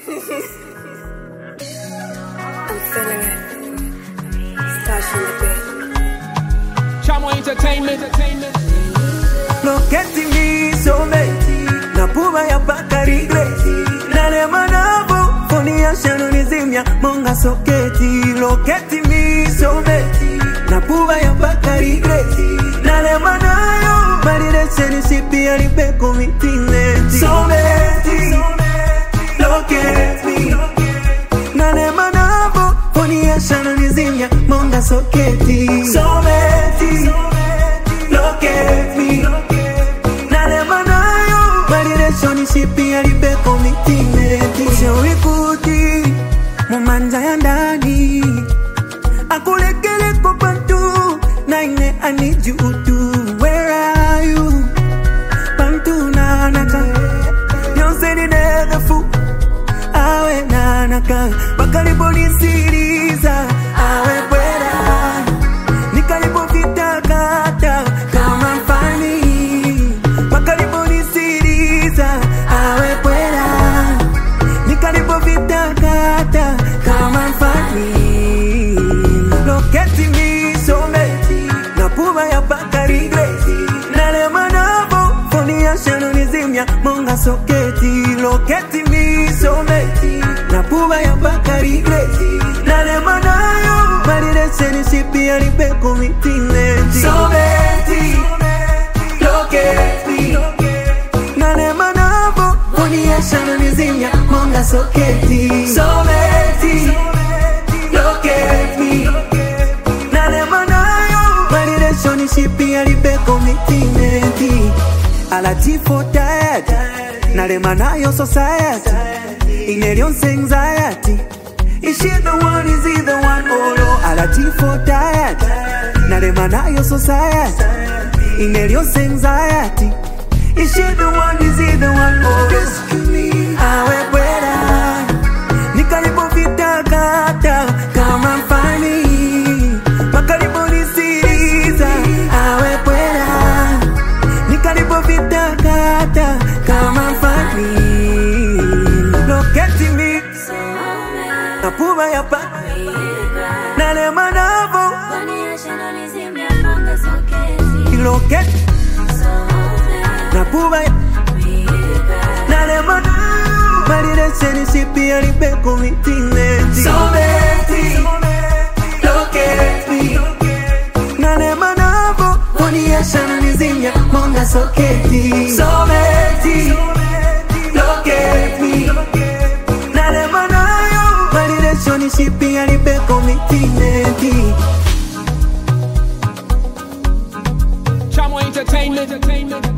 I'm feeling it. Stash in the bed. Chamo Entertainment. Look at me, so many. Napuba ya bakari greti. Nale manabu, foni ya shano nizimya, monga soketi. Look at me, so many. Napuba ya bakari greti. Nale manayo, marire seni sipi ya ribeko mitineti. So many. Look at me. Nale manabu, foni ya shano nizimya, monga soketi. So many. Look at me. Shipi ya ribeko mitineti. Ushauri kuti mumanja ya ndani akulekele kwa bantu naine I need you to. Where are you? Bantu nanaka Yonse ni negefu awe nanaka bakalipo nisiriza awe kwera nikalipo vitakata kama mfani bakalipo nisiriza awe kwera nikalipo vitakata kama mfani. Look at me, so many. Napuba ya bakari greti. Nale manavo foni ya shano nizimya monga soketi. Look at me, so many. Napuba ya bakari greti. Nale manayo marire seni sipi ya ribeko mitineti. So many. Look at me. Nale manavo foni ya shano nizimya monga soketi. So many. Look at me. Nale manayo marire seni sipi ya ribeko mitineti. Ala tifo tired. Nale manayo society. Inerion anxiety. Is she the one? Is he the one? Oh no. Ala tifo tired. Nale manayo society. Inerion anxiety. Is she the one? Is he the one? Oh, rescue me. Awe kwera nikalipo vitakata kama mfani bakalipo nisiriza. Awe kwera nikalipo vitakata kama mfani. Look at me, napuba ya pa nale manavo. Look at napuba ya nale manavo marire seni sipi ya ribeko mitineti. So many. Look at me. Nale manavo foni ya shano nizimya monga soketi. So many. Look at me. Nale manayo marire seni sipi ya ribeko mitineti. Chamo Entertainment.